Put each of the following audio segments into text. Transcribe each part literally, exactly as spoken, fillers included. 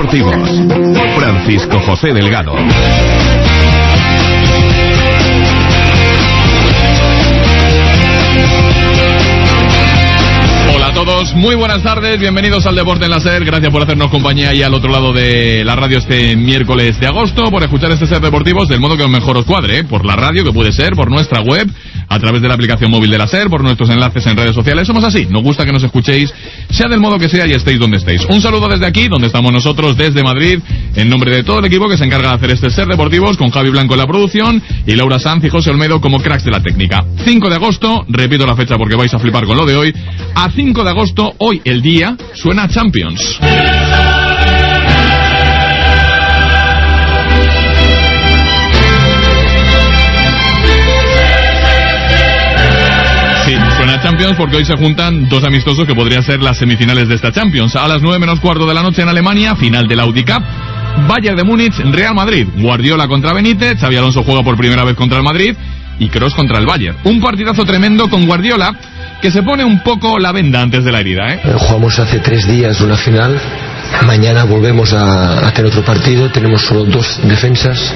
deportivos. Francisco José Delgado. Hola a todos, muy buenas tardes, bienvenidos al Deporte en la SER, gracias por hacernos compañía ahí al otro lado de la radio este miércoles de agosto, por escuchar este SER Deportivos del modo que mejor os cuadre, ¿eh? Por la radio, que puede ser, por nuestra web, a través de la aplicación móvil de la SER, por nuestros enlaces en redes sociales. Somos así, nos gusta que nos escuchéis, sea del modo que sea y estéis donde estéis. Un saludo desde aquí, donde estamos nosotros, desde Madrid, en nombre de todo el equipo que se encarga de hacer este SER Deportivos, con Javi Blanco en la producción y Laura Sanz y José Olmedo como cracks de la técnica. cinco de agosto, repito la fecha porque vais a flipar con lo de hoy, a cinco de agosto, hoy el día, suena Champions. Sí, suena Champions porque hoy se juntan dos amistosos que podrían ser las semifinales de esta Champions. A las nueve menos cuarto de la noche en Alemania, final del Audi Cup. Bayern de Múnich, Real Madrid. Guardiola contra Benítez, Xabi Alonso juega por primera vez contra el Madrid y Kroos contra el Bayern. Un partidazo tremendo con Guardiola, que se pone un poco la venda antes de la herida, ¿eh? Jugamos hace tres días una final. Mañana volvemos a, a tener otro partido. Tenemos solo dos defensas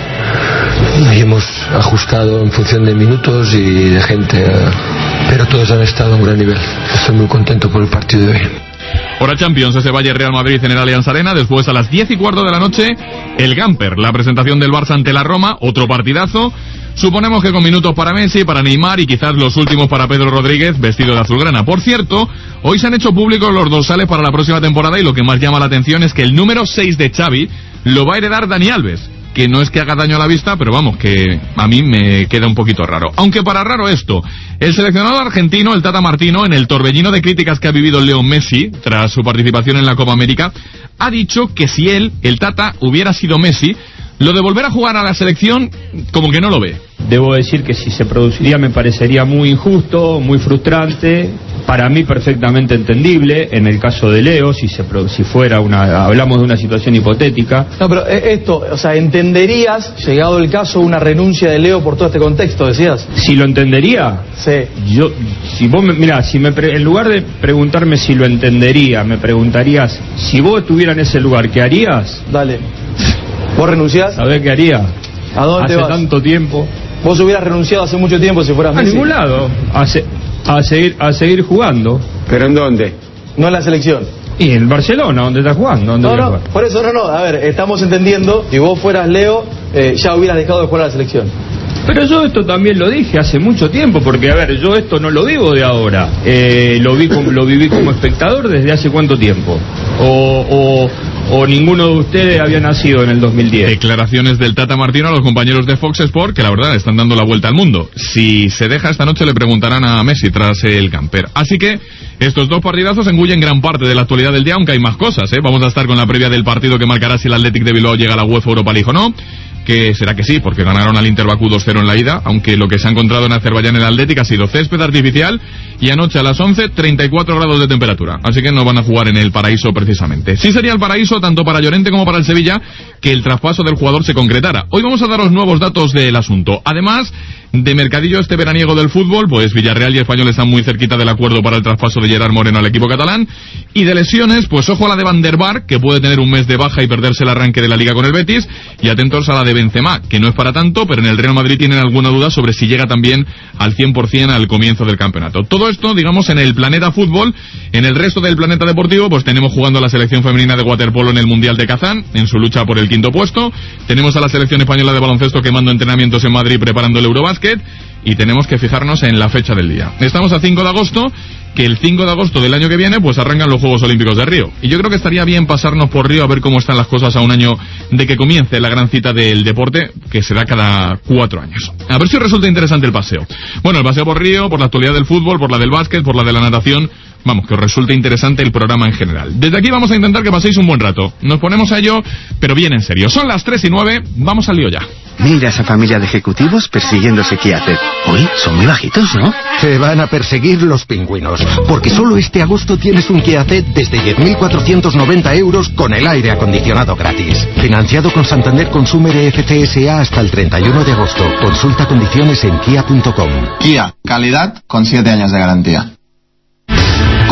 y hemos ajustado en función de minutos y de gente, pero todos han estado a un gran nivel. Estoy muy contento por el partido de hoy. Hora Champions, ese Bayern Real Madrid en el Allianz Arena. Después, a las diez y cuarto de la noche, el Gamper, la presentación del Barça ante la Roma, otro partidazo. Suponemos que con minutos para Messi, para Neymar y quizás los últimos para Pedro Rodríguez, vestido de azulgrana. Por cierto, hoy se han hecho públicos los dorsales para la próxima temporada y lo que más llama la atención es que el número seis de Xavi lo va a heredar Dani Alves, que no es que haga daño a la vista, pero vamos, que a mí me queda un poquito raro. Aunque para raro esto, el seleccionador argentino, el Tata Martino, en el torbellino de críticas que ha vivido Leo Messi tras su participación en la Copa América, ha dicho que si él, el Tata, hubiera sido Messi, lo de volver a jugar a la selección, como que no lo ve. Debo decir que si se produciría me parecería muy injusto, muy frustrante, para mí perfectamente entendible. En el caso de Leo, si se si fuera una, hablamos de una situación hipotética. No, pero esto, o sea, ¿entenderías, llegado el caso, una renuncia de Leo por todo este contexto, decías? Si lo entendería, sí. Yo, si vos me, mirá, si me pre, en lugar de preguntarme si lo entendería, me preguntarías, si vos estuvieras en ese lugar, ¿qué harías? Dale. ¿Vos renunciás? ¿Sabés qué haría? ¿A dónde hace te vas? Tanto tiempo. ¿Vos hubieras renunciado hace mucho tiempo si fueras Messi? A ningún lado. A, se, a, seguir, a seguir jugando. ¿Pero en dónde? No en la selección. Y en Barcelona, ¿dónde estás jugando? ¿Dónde no, no, por eso no, no. A ver, estamos entendiendo, si vos fueras Leo, eh, ya hubieras dejado de jugar a la selección. Pero yo esto también lo dije hace mucho tiempo, porque a ver, yo esto no lo vivo de ahora, eh, lo vi como, lo viví como espectador desde hace cuánto tiempo, o, o, o ninguno de ustedes había nacido en el dos mil diez. Declaraciones del Tata Martino a los compañeros de Fox Sport, que la verdad están dando la vuelta al mundo. Si se deja esta noche le preguntarán a Messi tras el camper. Así que estos dos partidazos engullen gran parte de la actualidad del día, aunque hay más cosas, ¿eh? Vamos a estar con la previa del partido que marcará si el Athletic de Bilbao llega a la UEFA Europa League o no. Que será que sí, porque ganaron al Inter Bakú dos cero en la ida, aunque lo que se ha encontrado en Azerbaiyán en el Athletic ha sido césped artificial y anoche a las once, treinta y cuatro grados de temperatura, así que no van a jugar en el paraíso precisamente. Sí sería el paraíso tanto para Llorente como para el Sevilla que el traspaso del jugador se concretara. Hoy vamos a daros nuevos datos del asunto. Además de mercadillo este veraniego del fútbol, pues Villarreal y Español están muy cerquita del acuerdo para el traspaso de Gerard Moreno al equipo catalán. Y de lesiones, pues ojo a la de Van der Vaart, que puede tener un mes de baja y perderse el arranque de la Liga con el Betis, y atentos a la de Benzema, que no es para tanto, pero en el Real Madrid tienen alguna duda sobre si llega también al cien por ciento al comienzo del campeonato. Todo esto, digamos, en el planeta fútbol. En el resto del planeta deportivo, pues tenemos jugando a la selección femenina de waterpolo en el Mundial de Kazán, en su lucha por el quinto puesto. Tenemos a la selección española de baloncesto quemando entrenamientos en Madrid preparando el Eurobásquet. Y tenemos que fijarnos en la fecha del día. Estamos a cinco de agosto, que el cinco de agosto del año que viene pues arrancan los Juegos Olímpicos de Río. Y yo creo que estaría bien pasarnos por Río a ver cómo están las cosas a un año de que comience la gran cita del deporte, que será cada cuatro años. A ver si os resulta interesante el paseo. Bueno, el paseo por Río, por la actualidad del fútbol, por la del básquet, por la de la natación. Vamos, que os resulte interesante el programa en general. Desde aquí vamos a intentar que paséis un buen rato. Nos ponemos a ello, pero bien en serio. Son las tres y nueve, vamos al lío ya. Mira esa familia de ejecutivos persiguiéndose Kia Ceed. Uy, son muy bajitos, ¿no? Te van a perseguir los pingüinos, porque solo este agosto tienes un Kia Ceed desde diez mil cuatrocientos noventa euros con el aire acondicionado gratis. Financiado con Santander Consumer E F C S A hasta el treinta y uno de agosto. Consulta condiciones en kia punto com. Kia, calidad con siete años de garantía. Comprometido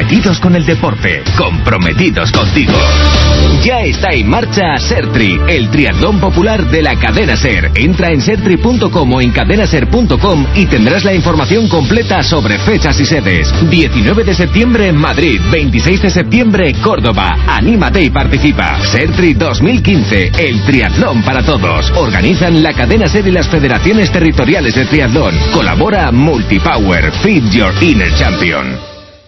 comprometidos con el deporte, comprometidos contigo. Ya está en marcha Sertri, el triatlón popular de la cadena SER. Entra en sertri punto com o en cadenaser punto com y tendrás la información completa sobre fechas y sedes. diecinueve de septiembre en Madrid, veintiséis de septiembre Córdoba. Anímate y participa. Sertri dos mil quince, el triatlón para todos. Organizan la cadena SER y las federaciones territoriales de triatlón. Colabora Multipower. Feed your inner champion.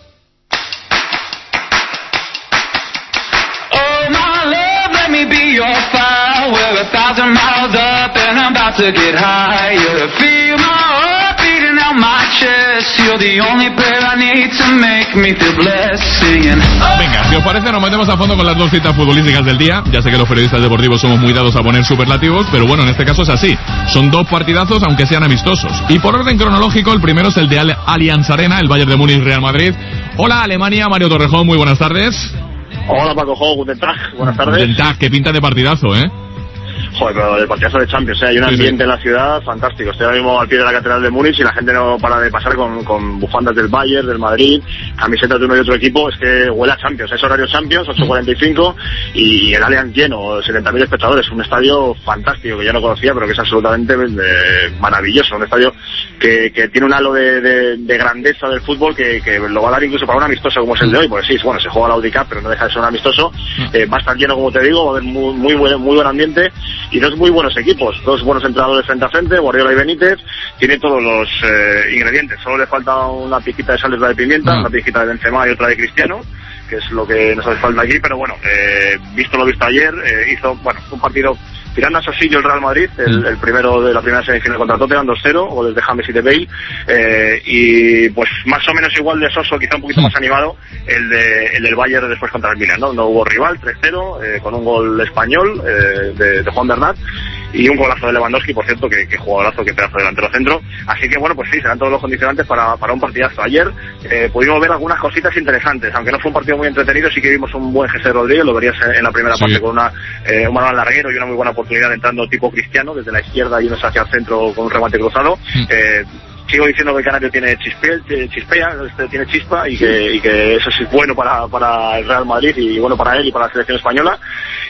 Oh my love, let me be your fire. We're a thousand miles up and I'm about to get higher. Feel my heart beating out my chest. You're the only prayer I need to make me feel blessed. Singing. Venga, si os parece nos metemos a fondo con las dos citas futbolísticas del día. Ya sé que los periodistas deportivos somos muy dados a poner superlativos, pero bueno, en este caso es así. Son dos partidazos aunque sean amistosos. Y por orden cronológico, el primero es el de Allianz Arena, el Bayern de Múnich Real Madrid. Hola Alemania, Mario Torrejón, muy buenas tardes. Hola Paco Jo, guten Tag, buenas tardes. Guten Tag, qué pinta de partidazo, ¿eh? Joder, pero el partidazo de Champions, ¿eh? Hay un Sí, ambiente sí. en la ciudad fantástico. Estoy ahora mismo al pie de la catedral de Múnich y la gente no para de pasar con, con bufandas del Bayern, del Madrid, camisetas de uno y otro equipo. Es que huele a Champions, es horario Champions, ocho cuarenta y cinco, y el Allianz lleno, setenta mil espectadores. Un estadio fantástico que yo no conocía, pero que es absolutamente eh, maravilloso. Un estadio que, que tiene un halo de, de, de grandeza del fútbol que, que lo va a dar incluso para un amistoso como es el de hoy. Pues sí, bueno, se juega la Audi Cup, pero no deja de ser un amistoso. Eh, va a estar lleno, como te digo, va a haber muy, muy, buen, muy buen ambiente y dos muy buenos equipos, dos buenos entrenadores frente a frente, Guardiola y Benítez. Tiene todos los eh, ingredientes, solo le falta una pizquita de sal y otra de pimienta, Ah. una pizquita de Benzema y otra de Cristiano, que es lo que nos hace falta aquí, pero bueno, eh, visto lo visto ayer, eh, hizo, bueno, un partido tirando a sosillo el Real Madrid, el, el primero de la primera semifinal contra Tottenham, dos cero, goles de James y de Bale, eh, y pues más o menos igual de soso, quizá un poquito más animado, el, de, el del Bayern después contra el Milan, ¿no? No hubo rival, tres cero, eh, con un gol español eh, de, de Juan Bernat, y un golazo de Lewandowski, por cierto, que, que jugadorazo, que pedazo de delantero centro. Así que bueno, pues sí, serán todos los condicionantes para, para un partidazo. Ayer eh, pudimos ver algunas cositas interesantes, aunque no fue un partido muy entretenido, sí que vimos un buen José Rodríguez, lo verías en la primera Sí. parte con una eh, un balón larguero y una muy buena oportunidad entrando tipo Cristiano, desde la izquierda y uno hacia el centro con un remate cruzado. Mm. Eh, sigo diciendo que el Canario tiene chispe, chispea, este, tiene chispa y que, y que eso sí es bueno para, para el Real Madrid y bueno para él y para la selección española.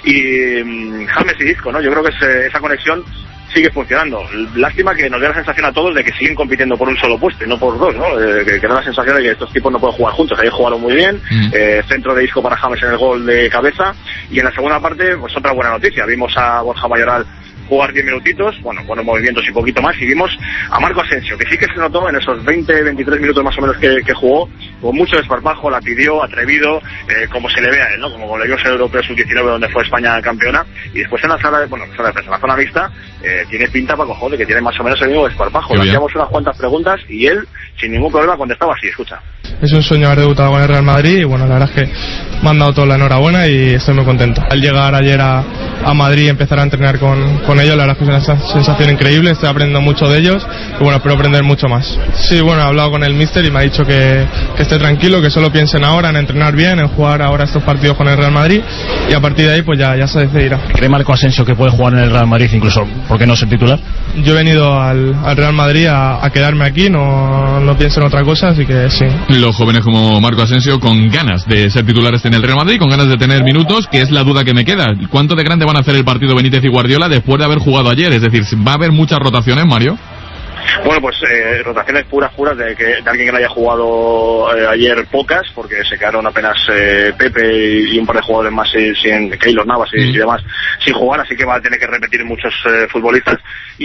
Y um, James y Isco, ¿no? Yo creo que ese, esa conexión sigue funcionando. Lástima que nos dé la sensación a todos de que siguen compitiendo por un solo puesto y no por dos, ¿no? Eh, que, que da la sensación de que estos tipos no pueden jugar juntos. Ahí jugaron muy bien, Mm. eh, centro de Isco para James en el gol de cabeza, y en la segunda parte, pues otra buena noticia. Vimos a Borja Mayoral jugar diez minutitos, bueno, buenos movimientos y poquito más, y vimos a Marco Asensio, que sí que se notó en esos veinte, veintitrés minutos más o menos que, que jugó, con mucho desparpajo, la pidió, atrevido, eh, como se le ve a él, ¿no? Como le vimos en el Europeo sub diecinueve, donde fue España campeona, y después en la sala de, bueno, sala de prensa, en la zona mixta, eh, tiene pinta para cojones de que tiene más o menos el mismo desparpajo. Le hacíamos unas cuantas preguntas y él, sin ningún problema, contestaba así, escucha. Es un sueño haber debutado con el Real Madrid y bueno, la verdad es que me han dado toda la enhorabuena y estoy muy contento. Al llegar ayer a, a Madrid y empezar a entrenar con, con ellos, la verdad es que es una sensación increíble, estoy aprendiendo mucho de ellos y bueno, espero aprender mucho más. Sí, bueno, he hablado con el míster y me ha dicho que, que esté tranquilo, que solo piensen ahora en entrenar bien, en jugar ahora estos partidos con el Real Madrid y a partir de ahí pues ya, ya se decidirá. ¿Cree Marco Asensio que puede jugar en el Real Madrid incluso, por qué no ser titular? Yo he venido al, al Real Madrid a, a quedarme aquí, no, no pienso en otra cosa, así que sí. Los jóvenes como Marco Asensio con ganas de ser titulares en el Real Madrid, con ganas de tener minutos, que es la duda que me queda. ¿Cuánto de grande van a hacer el partido Benítez y Guardiola después de haber jugado ayer? Es decir, ¿va a haber muchas rotaciones, Mario? Bueno, pues eh, rotaciones puras, puras de, que, de alguien que no haya jugado eh, ayer pocas, porque se quedaron apenas eh, Pepe y un par de jugadores más sin, sin Keylor Navas y, mm. y demás sin jugar, así que va a tener que repetir muchos eh, futbolistas.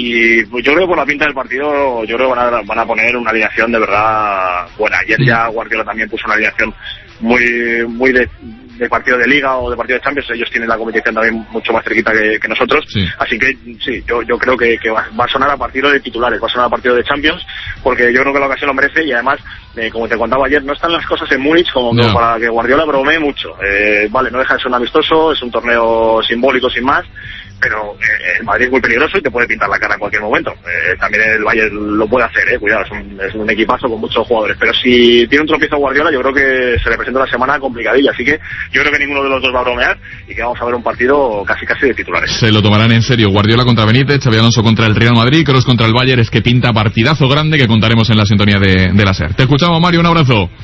Y pues, yo creo que por la pinta del partido, yo creo que van a, van a poner una alineación de verdad buena. Ayer mm. ya Guardiola también puso una alineación muy, muy de de partido de Liga o de partido de Champions. Ellos tienen la competición también mucho más cerquita que, que nosotros, sí. Así que sí, yo, yo creo que, que va, va a sonar a partido de titulares, va a sonar a partido de Champions, porque yo creo que la ocasión lo merece y además, eh, como te contaba ayer, no están las cosas en Múnich como, no. como para que Guardiola bromee mucho. Eh, vale, no deja de ser un amistoso, es un torneo simbólico sin más, pero eh, el Madrid es muy peligroso y te puede pintar la cara en cualquier momento. Eh, también el Bayern lo puede hacer, eh, cuidado, es un, es un equipazo con muchos jugadores, pero si tiene un tropiezo Guardiola, yo creo que se le presenta una semana complicadilla, así que yo creo que ninguno de los dos va a bromear y que vamos a ver un partido casi casi de titulares. Se lo tomarán en serio. Guardiola contra Benítez, Xabi Alonso contra el Real Madrid, Kroos contra el Bayern, es que pinta partidazo grande que contaremos en la sintonía de, de la SER. Te escuchamos, Mario, un abrazo.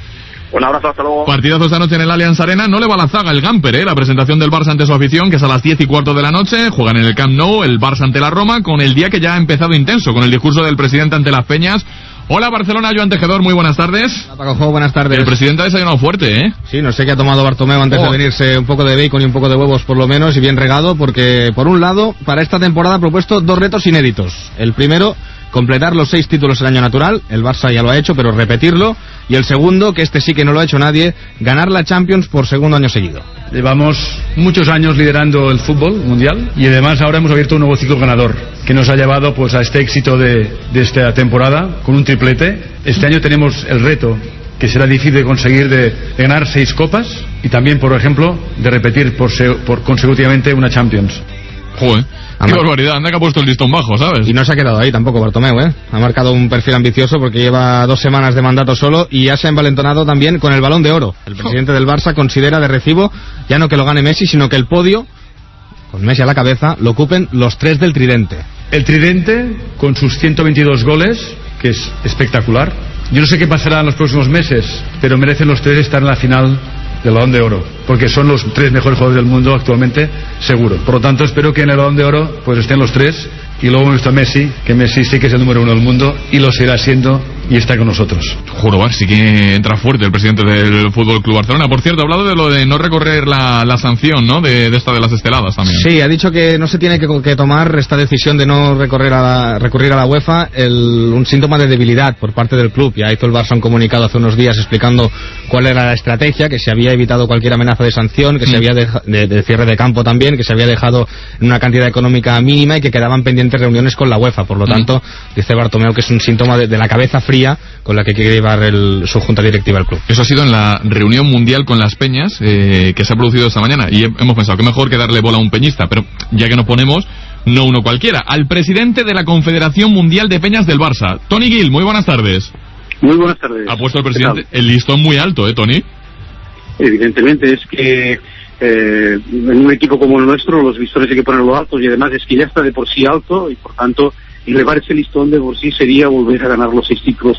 Un abrazo, hasta luego. Partidazo esta noche en el Allianz Arena. No le va la zaga el Gamper, ¿eh? La presentación del Barça ante su afición, que es a las diez y cuarto de la noche. Juegan en el Camp Nou, el Barça ante la Roma, con el día que ya ha empezado intenso, con el discurso del presidente ante las Peñas. Hola Barcelona, Joan Tejedor, muy buenas tardes. Hola Paco, buenas tardes. El presidente ha desayunado fuerte, ¿eh? Sí, no sé qué ha tomado Bartomeu antes oh. de venirse, un poco de bacon y un poco de huevos por lo menos, y bien regado, porque por un lado, para esta temporada ha propuesto dos retos inéditos. El primero, completar los seis títulos el año natural, el Barça ya lo ha hecho, pero repetirlo, y el segundo, que este sí que no lo ha hecho nadie, ganar la Champions por segundo año seguido. Llevamos muchos años liderando el fútbol mundial y además ahora hemos abierto un nuevo ciclo ganador que nos ha llevado pues a este éxito de, de esta temporada con un triplete. Este año tenemos el reto, que será difícil de conseguir, de, de ganar seis copas y también, por ejemplo, de repetir por, se, por consecutivamente una Champions. Joder, qué barbaridad, anda que ha puesto el listón bajo, ¿sabes? Y no se ha quedado ahí tampoco Bartomeu, ¿eh? Ha marcado un perfil ambicioso porque lleva dos semanas de mandato solo y ya se ha envalentonado también con el Balón de Oro. El presidente del Barça considera de recibo ya no que lo gane Messi, sino que el podio, con Messi a la cabeza, lo ocupen los tres del tridente. El tridente, con sus ciento veintidós goles, que es espectacular. Yo no sé qué pasará en los próximos meses, pero merecen los tres estar en la final del Balón de Oro, porque son los tres mejores jugadores del mundo actualmente, seguro. Por lo tanto, espero que en el Balón de Oro pues estén los tres, y luego hemos visto a Messi, que Messi sí que es el número uno del mundo, y lo seguirá siendo, y está con nosotros. Juro, sí que entra fuerte el presidente del Fútbol Club Barcelona. Por cierto, ha hablado de lo de no recorrer la, la sanción, ¿no? De, de esta de las esteladas también. Sí, ha dicho que no se tiene que, que tomar esta decisión de no recorrer a la, recurrir a la UEFA el, un síntoma de debilidad por parte del club. Ya hizo el Barça un comunicado hace unos días explicando cuál era la estrategia, que se había evitado cualquier amenaza de sanción, que mm. se había deja, de, de cierre de campo también, que se había dejado en una cantidad económica mínima y que quedaban pendientes reuniones con la UEFA. Por lo tanto, mm. dice Bartomeu que es un síntoma de, de la cabeza fría con la que quiere llevar el, su junta directiva al club. Eso ha sido en la reunión mundial con las Peñas eh, que se ha producido esta mañana, y hemos pensado que mejor que darle bola a un peñista, pero ya que nos ponemos, no uno cualquiera, al presidente de la Confederación Mundial de Peñas del Barça, Tony Gill. Muy buenas tardes. Muy buenas tardes. Ha puesto el presidente el listón muy alto, ¿eh, Tony? Evidentemente, es que eh, en un equipo como el nuestro los listones hay que ponerlo altos, y además es que ya está de por sí alto, y por tanto elevar ese listón de por sí sería volver a ganar los seis títulos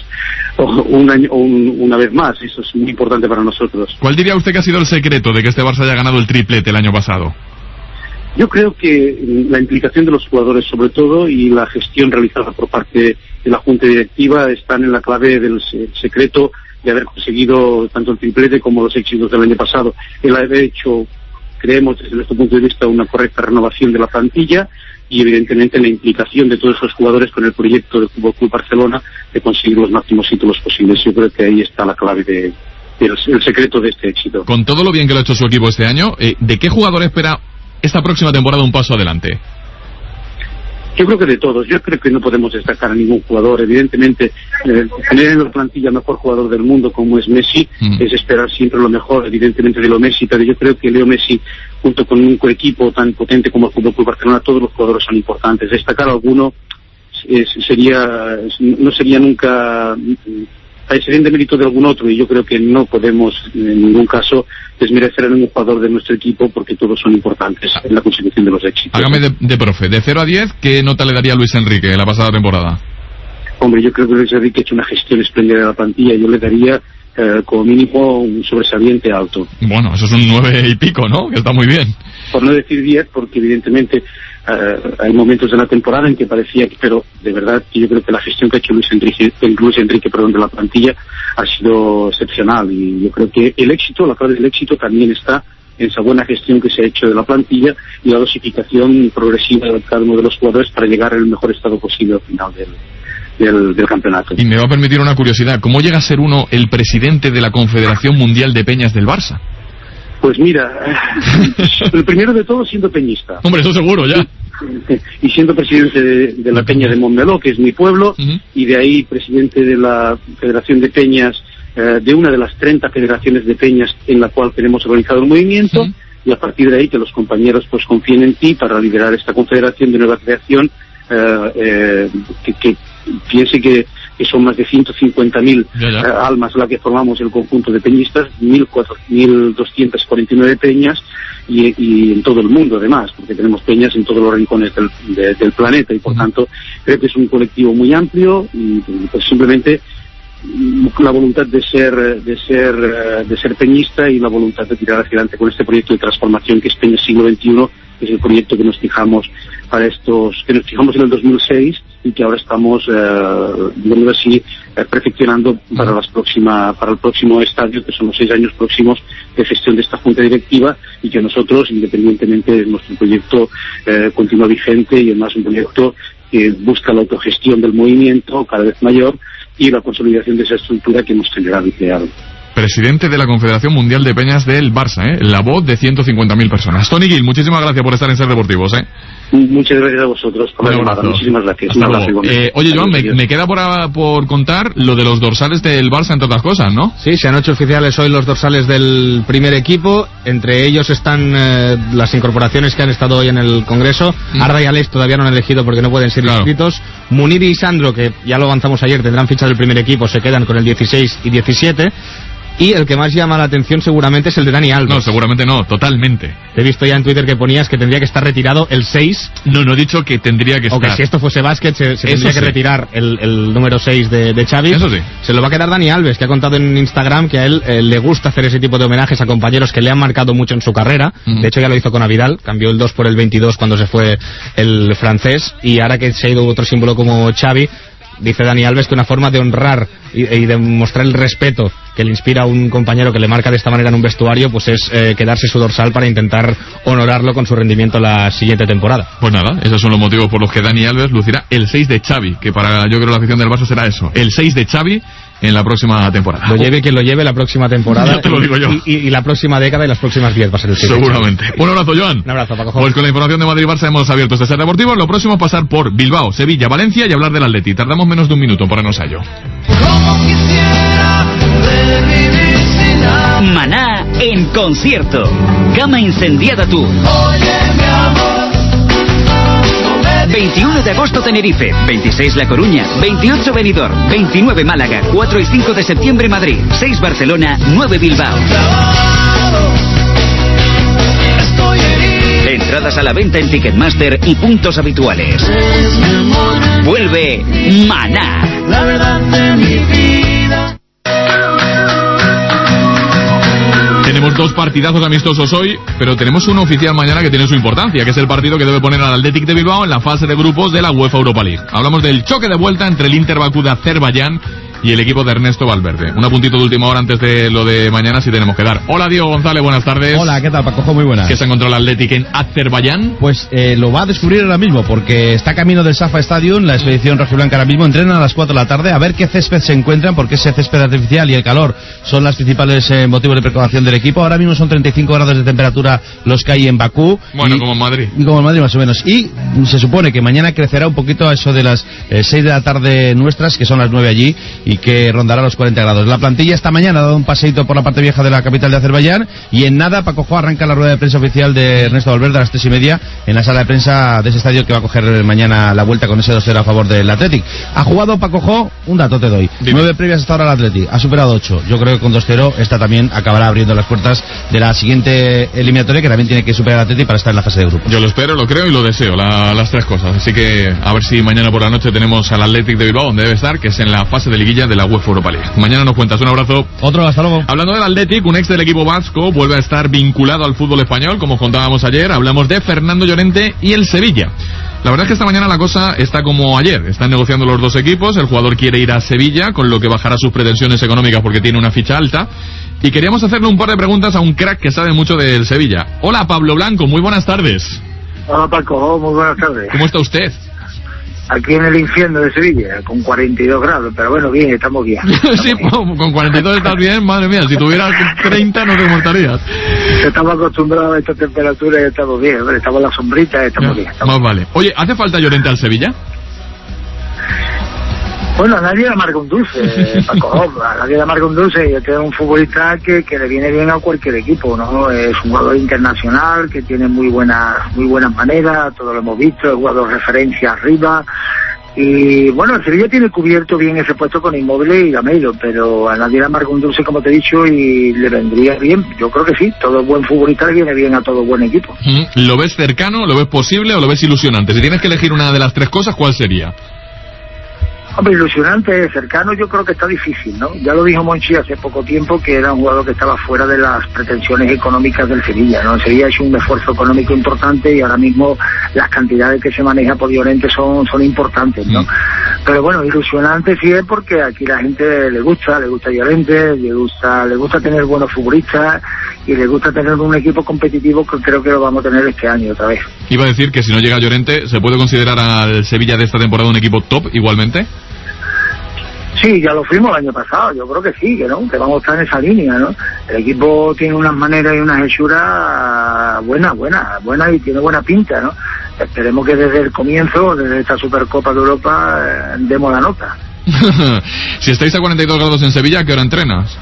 un año, un, una vez más. Eso es muy importante para nosotros. ¿Cuál diría usted que ha sido el secreto de que este Barça haya ganado el triplete el año pasado? Yo creo que la implicación de los jugadores sobre todo y la gestión realizada por parte de la Junta Directiva están en la clave del secreto de haber conseguido tanto el triplete como los éxitos del año pasado. El haber hecho, creemos desde nuestro punto de vista, una correcta renovación de la plantilla, y evidentemente la implicación de todos esos jugadores con el proyecto del Fútbol Club Barcelona de conseguir los máximos títulos posibles. Yo creo que ahí está la clave de, de el, el secreto de este éxito. Con todo lo bien que lo ha hecho su equipo este año, eh, ¿de qué jugador espera esta próxima temporada un paso adelante? Yo creo que de todos. Yo creo que no podemos destacar a ningún jugador. Evidentemente, eh, tener en la plantilla el mejor jugador del mundo como es Messi, mm. es esperar siempre lo mejor, evidentemente, de Leo Messi, pero yo creo que Leo Messi, junto con un equipo tan potente como el Fútbol Club Barcelona, todos los jugadores son importantes. Destacar a alguno es, sería no sería nunca sería de mérito de algún otro, y yo creo que no podemos en ningún caso desmerecer a ningún jugador de nuestro equipo, porque todos son importantes en la consecución de los éxitos. Hágame de, de profe, de cero a diez, ¿qué nota le daría a Luis Enrique en la pasada temporada? Hombre, yo creo que Luis Enrique ha hecho una gestión espléndida de la plantilla. Yo le daría eh, como mínimo un sobresaliente alto. Bueno, eso es un nueve y pico, ¿no? Que está muy bien. Por no decir diez, porque evidentemente Uh, hay momentos de la temporada en que parecía que, pero de verdad yo creo que la gestión que ha hecho Luis Enrique, Luis Enrique perdón, de la plantilla ha sido excepcional, y yo creo que el éxito, la clave del éxito también está en esa buena gestión que se ha hecho de la plantilla y la dosificación progresiva de cada uno de los jugadores para llegar al mejor estado posible al final del, del, del campeonato. Y me va a permitir una curiosidad, ¿cómo llega a ser uno el presidente de la Confederación Mundial de Peñas del Barça? Pues mira, el primero de todo siendo peñista. Hombre, eso seguro, ya. Y siendo presidente de, de la Peña de Montmeló, que es mi pueblo, uh-huh. y de ahí presidente de la Federación de Peñas, eh, de una de las treinta federaciones de peñas en la cual tenemos organizado el movimiento, uh-huh. y a partir de ahí que los compañeros pues confíen en ti para liderar esta confederación de nueva creación, eh, eh, que, que piense que que son más de ciento cincuenta mil uh, almas la que formamos el conjunto de peñistas, mil doscientas cuarenta y nueve peñas, y, y en todo el mundo además, porque tenemos peñas en todos los rincones del, de, del planeta, y por uh-huh. tanto creo que es un colectivo muy amplio, y pues simplemente la voluntad de ser de ser de ser peñista y la voluntad de tirar hacia adelante con este proyecto de transformación que es Peña Siglo veintiuno, que es el proyecto que nos fijamos para estos que nos fijamos en el dos mil seis y que ahora estamos eh, digamos así eh, perfeccionando para las próxima para el próximo estadio, que son los seis años próximos de gestión de esta junta directiva, y que nosotros, independientemente de nuestro proyecto, eh, continúa vigente, y además un proyecto que busca la autogestión del movimiento cada vez mayor y la consolidación de esa estructura que hemos generado y creado. Presidente de la Confederación Mundial de Peñas del Barça, ¿eh? La voz de ciento cincuenta mil personas. Tony Gil, muchísimas gracias por estar en Ser Deportivos, ¿eh? Muchas gracias a vosotros por la llamada. Muchísimas gracias. Un abrazo. Eh, oye, Joan, me, me queda por, por contar lo de los dorsales del Barça, entre otras cosas, ¿no? Sí, se han hecho oficiales hoy los dorsales del primer equipo. Entre ellos están eh, las incorporaciones que han estado hoy en el Congreso. Mm. Arda y Alex todavía no han elegido porque no pueden ser claro. inscritos. Munir y Sandro, que ya lo avanzamos ayer, tendrán fichas del primer equipo, se quedan con el dieciséis y diecisiete. Y el que más llama la atención seguramente es el de Dani Alves. No, seguramente no, totalmente. Te he visto ya en Twitter que ponías que tendría que estar retirado el seis. No, no he dicho que tendría que estar. O que si esto fuese básquet se, se tendría sí. que retirar el, el número seis de, de Xavi. Eso sí. Se lo va a quedar Dani Alves, que ha contado en Instagram que a él eh, le gusta hacer ese tipo de homenajes a compañeros que le han marcado mucho en su carrera. Uh-huh. De hecho ya lo hizo con Avidal, cambió el dos por el veintidós cuando se fue el francés. Y ahora que se ha ido otro símbolo como Xavi, dice Dani Alves que una forma de honrar y, y de mostrar el respeto que le inspira a un compañero que le marca de esta manera en un vestuario, pues es eh, quedarse su dorsal para intentar honorarlo con su rendimiento la siguiente temporada. Pues nada, esos son los motivos por los que Dani Alves lucirá el seis de Xavi, que para yo creo la afición del Barça será eso, el seis de Xavi en la próxima temporada. Lo lleve quien lo lleve la próxima temporada. Ya te lo digo yo. Y, y, y la próxima década y las próximas diez va a ser el seis. Seguramente. Un abrazo, Joan. Un abrazo, Paco. Pues con la información de Madrid y Barça hemos abierto este Ser Deportivo. Lo próximo es pasar por Bilbao, Sevilla, Valencia y hablar del Atleti. Tardamos menos de un minuto en ponernos a ello. Maná en concierto. Cama Incendiada Tour. veintiuno de agosto Tenerife, veintiséis La Coruña, veintiocho Benidorm, veintinueve Málaga, cuatro y cinco de septiembre Madrid, seis Barcelona, nueve Bilbao. Entradas a la venta en Ticketmaster y puntos habituales. Vuelve Maná. La verdad de mi vida. Tenemos dos partidazos amistosos hoy, pero tenemos uno oficial mañana que tiene su importancia, que es el partido que debe poner al Athletic de Bilbao en la fase de grupos de la UEFA Europa League. Hablamos del choque de vuelta entre el Inter Bakú de Azerbaiyán y el equipo de Ernesto Valverde. Un apuntito de última hora antes de lo de mañana si tenemos que dar. Hola Diego González, buenas tardes. Hola, ¿qué tal Paco? Muy buenas. ¿Qué se encontró el Athletic en Azerbaiyán? Pues eh, lo va a descubrir ahora mismo porque está camino del Safa Stadium, la expedición rojiblanca ahora mismo, entrenan a las cuatro de la tarde a ver qué césped se encuentran, porque ese césped artificial y el calor son las principales eh, motivos de preocupación del equipo. Ahora mismo son treinta y cinco grados de temperatura los que hay en Bakú. Bueno, y, como en Madrid. Como en Madrid más o menos. Y se supone que mañana crecerá un poquito a eso de las eh, seis de la tarde nuestras, que son las nueve allí, y que rondará los cuarenta grados. La plantilla esta mañana ha dado un paseíto por la parte vieja de la capital de Azerbaiyán y en nada Paco Jo arranca la rueda de prensa oficial de Ernesto Valverde a las tres y media en la sala de prensa de ese estadio que va a coger mañana la vuelta con ese dos cero a favor del Athletic. Ha jugado Paco Jo, un dato te doy, Dime. nueve previas hasta ahora al Athletic, ha superado ocho. Yo creo que con dos cero esta también acabará abriendo las puertas de la siguiente eliminatoria, que también tiene que superar al Athletic para estar en la fase de grupo. Yo lo espero, lo creo y lo deseo, la, las tres cosas. Así que a ver si mañana por la noche tenemos al Athletic de Bilbao donde debe estar, que es en la fase de liguilla de la UEFA Europa League. Mañana nos cuentas. Un abrazo. Otro, hasta luego. Hablando del Athletic, un ex del equipo vasco vuelve a estar vinculado al fútbol español, como contábamos ayer. Hablamos de Fernando Llorente y el Sevilla. La verdad es que esta mañana la cosa está como ayer. Están negociando los dos equipos. El jugador quiere ir a Sevilla, con lo que bajará sus pretensiones económicas porque tiene una ficha alta. Y queríamos hacerle un par de preguntas a un crack que sabe mucho del Sevilla. Hola, Pablo Blanco, muy buenas tardes. Hola, Paco, muy buenas tardes. ¿Cómo está usted? Aquí en el infierno de Sevilla, con cuarenta y dos grados, pero bueno, bien, estamos bien. Estamos sí, bien. Con cuarenta y dos estás bien, madre mía, si tuvieras treinta no te muertarías. Estamos acostumbrados a esta temperatura y estamos bien, hombre, estamos en la sombrita y estamos no, bien. Estamos más vale. Oye, ¿hace falta Llorente al Sevilla? Bueno, a nadie le amarga un dulce, Paco, a nadie le amarga un dulce, y este es un futbolista que, que le viene bien a cualquier equipo, ¿no? Es un jugador internacional que tiene muy buenas, muy buenas maneras, todos lo hemos visto, es jugador de referencia arriba, y bueno, el Sevilla tiene cubierto bien ese puesto con Inmóvil y Gameiro, pero a nadie le amarga un dulce, como te he dicho, y le vendría bien, yo creo que sí, todo buen futbolista le viene bien a todo buen equipo. ¿Lo ves cercano, lo ves posible o lo ves ilusionante? Si tienes que elegir una de las tres cosas, ¿cuál sería? Hombre, ilusionante, cercano, yo creo que está difícil, ¿no? Ya lo dijo Monchi hace poco tiempo, que era un jugador que estaba fuera de las pretensiones económicas del Sevilla, ¿no? El Sevilla ha hecho un esfuerzo económico importante y ahora mismo las cantidades que se maneja por Llorente son, son importantes, ¿no? Mm. Pero bueno, ilusionante sí es porque aquí la gente le gusta, le gusta Llorente, le gusta, le gusta tener buenos futbolistas y le gusta tener un equipo competitivo que creo que lo vamos a tener este año otra vez. Iba a decir que si no llega Llorente, ¿se puede considerar al Sevilla de esta temporada un equipo top igualmente? Sí, ya lo fuimos el año pasado, yo creo que sí, que no, que vamos a estar en esa línea, ¿no? El equipo tiene unas maneras y unas hechuras buenas, buenas, buenas y tiene buena pinta, ¿no? Esperemos que desde el comienzo, desde esta Supercopa de Europa, eh, demos la nota. Si estáis a cuarenta y dos grados en Sevilla, ¿a qué hora entrenas?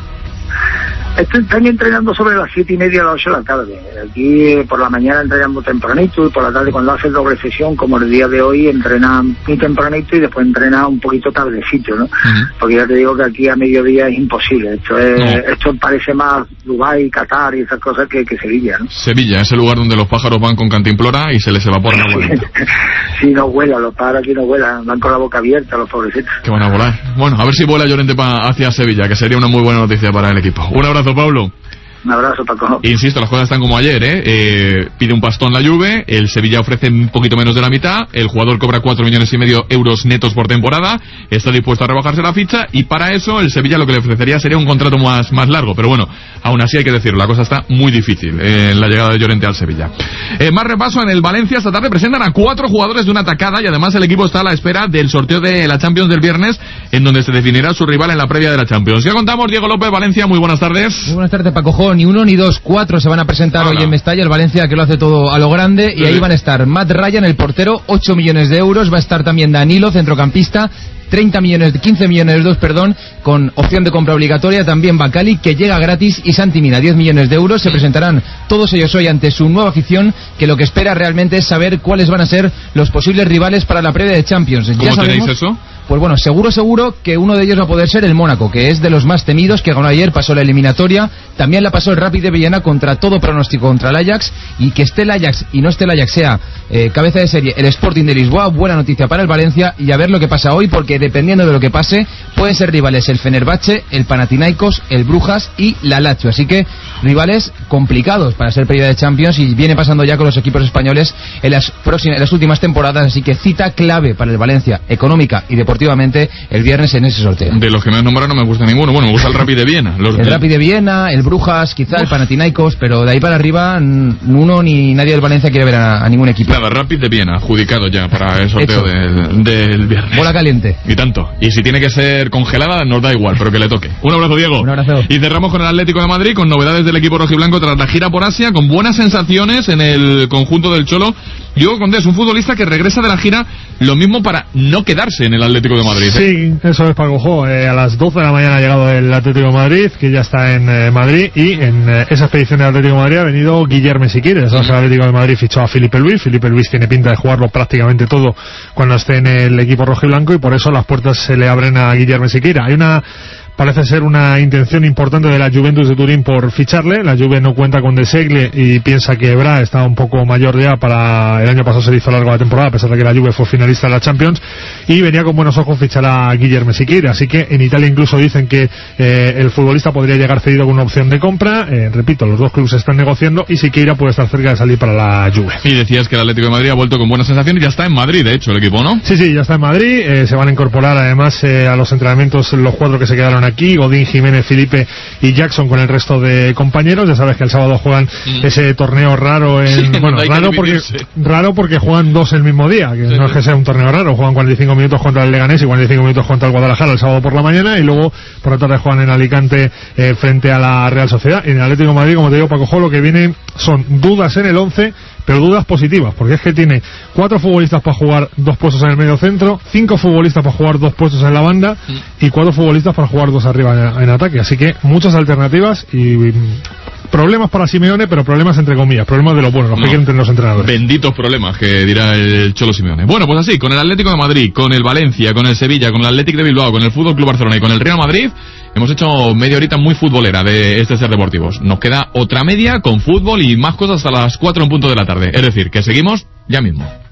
Estoy también entrenando sobre las siete y media a las ocho de la tarde. Aquí por la mañana entrenamos tempranito y por la tarde cuando hace doble sesión, como el día de hoy, entrena muy tempranito y después entrena un poquito tardecito, ¿no? Uh-huh. Porque ya te digo que aquí a mediodía es imposible. Esto es, no. esto parece más Dubái, Qatar y esas cosas que, que Sevilla, ¿no? Sevilla es el lugar donde los pájaros van con cantimplora y se les evapora la vuelta. Sí, no vuelan, los pájaros aquí no vuelan, van con la boca abierta los pobrecitos. Que van a volar. Bueno, a ver si vuela Llorente pa hacia Sevilla, que sería una muy buena noticia para el equipo. Un abrazo, Pablo. Un abrazo, Paco. Insisto, las cosas están como ayer, ¿eh? eh pide un pastón la Juve, el Sevilla ofrece un poquito menos de la mitad, el jugador cobra cuatro millones y medio euros netos por temporada, está dispuesto a rebajarse la ficha y para eso el Sevilla lo que le ofrecería sería un contrato más, más largo, pero bueno, aún así hay que decirlo, la cosa está muy difícil eh, en la llegada de Llorente al Sevilla. Eh, más repaso en el Valencia, esta tarde presentan a cuatro jugadores de una atacada y además el equipo está a la espera del sorteo de la Champions del viernes, en donde se definirá su rival en la previa de la Champions. Ya contamos, Diego López, Valencia, muy buenas tardes. Muy buenas tardes, Paco Jo, ni uno ni dos, cuatro se van a presentar Hola. hoy en Mestalla, el Valencia que lo hace todo a lo grande, y sí. ahí van a estar Matt Ryan, el portero, ocho millones de euros, va a estar también Danilo, centrocampista, treinta millones, quince millones de euros, perdón, con opción de compra obligatoria, también Bacali, que llega gratis, y Santi Mina, diez millones de euros, se presentarán todos ellos hoy ante su nueva afición, que lo que espera realmente es saber cuáles van a ser los posibles rivales para la previa de Champions. ¿Cómo ya tenéis sabemos, eso? Pues bueno, seguro, seguro que uno de ellos va a poder ser el Mónaco, que es de los más temidos, que ganó ayer, pasó la eliminatoria, también la pasó el Rapid de Viena contra todo pronóstico contra el Ajax, y que esté el Ajax y no esté el Ajax sea eh, cabeza de serie el Sporting de Lisboa, buena noticia para el Valencia, y a ver lo que pasa hoy, porque dependiendo de lo que pase, pueden ser rivales el Fenerbahce, el Panathinaikos, el Brujas y la Lazio, así que rivales complicados para ser previa de Champions, y viene pasando ya con los equipos españoles en las próximas, en las últimas temporadas, así que cita clave para el Valencia, económica y deportivamente, el viernes en ese sorteo. De los que me has nombrado no me gusta ninguno, bueno, me gusta el Rapid de Viena. Los el de... Rapid de Viena, el Brujas, quizá Uf. el Panathinaikos, pero de ahí para arriba uno ni nadie del Valencia quiere ver a, a ningún equipo. Nada, Rapid de Viena, adjudicado ya para el sorteo del, del viernes. Bola caliente. Y tanto. Y si tiene que ser congelada, nos da igual, pero que le toque. Un abrazo, Diego. Un abrazo. Y cerramos con el Atlético de Madrid, con novedades del equipo rojiblanco tras la gira por Asia, con buenas sensaciones en el conjunto del Cholo. Diego Condés, un futbolista que regresa de la gira, lo mismo para no quedarse en el Atlético de Madrid. ¿eh? Sí, eso es, Paco Jo. Eh, a las doce de la mañana ha llegado el Atlético de Madrid, que ya está en eh, Madrid, y en eh, esa expedición del Atlético de Madrid ha venido Guillermo Siquires. El Atlético de Madrid fichó a Felipe Luis. Felipe Luis tiene pinta de jugarlo prácticamente todo cuando esté en el equipo rojiblanco, y por eso las puertas se le abren a Guillermo Siquires. Hay una... Parece ser una intención importante de la Juventus de Turín por ficharle. La Juve no cuenta con De Segle y piensa que Ebra está un poco mayor ya para... El año pasado se le hizo largo la temporada, a pesar de que la Juve fue finalista de la Champions, y venía con buenos ojos fichar a Guillermo Siqueira. Así que en Italia incluso dicen que eh, el futbolista podría llegar cedido con una opción de compra. Eh, repito, los dos clubes están negociando y Siqueira puede estar cerca de salir para la Juve. Y decías que el Atlético de Madrid ha vuelto con buenas sensaciones, ya está en Madrid, de hecho, el equipo, ¿no? Sí, sí, ya está en Madrid. Eh, se van a incorporar además eh, a los entrenamientos los cuatro que se quedaron aquí: Godín, Jiménez, Felipe y Jackson, con el resto de compañeros. Ya sabes que el sábado juegan mm. ese torneo raro en sí, bueno, raro porque raro porque juegan dos el mismo día, que sí, no sí. es que sea un torneo raro. Juegan cuarenta y cinco minutos contra el Leganés y cuarenta y cinco minutos contra el Guadalajara el sábado por la mañana, y luego por la tarde juegan en Alicante eh, frente a la Real Sociedad. Y en el Atlético de Madrid, como te digo, Paco Jo, lo que viene son dudas en el once, pero dudas positivas, porque es que tiene cuatro futbolistas para jugar dos puestos en el medio centro, cinco futbolistas para jugar dos puestos en la banda mm. y cuatro futbolistas para jugar dos arriba en, en ataque. Así que muchas alternativas y, y problemas para Simeone, pero problemas entre comillas, problemas de los buenos, los no. que quieren tener los entrenadores. Benditos problemas, que dirá el Cholo Simeone. Bueno, pues así, con el Atlético de Madrid, con el Valencia, con el Sevilla, con el Atlético de Bilbao, con el Fútbol Club Barcelona y con el Real Madrid, hemos hecho media horita muy futbolera de este Ser Deportivos. Nos queda otra media con fútbol y más cosas hasta las cuatro en punto de la tarde. Es decir, que seguimos ya mismo.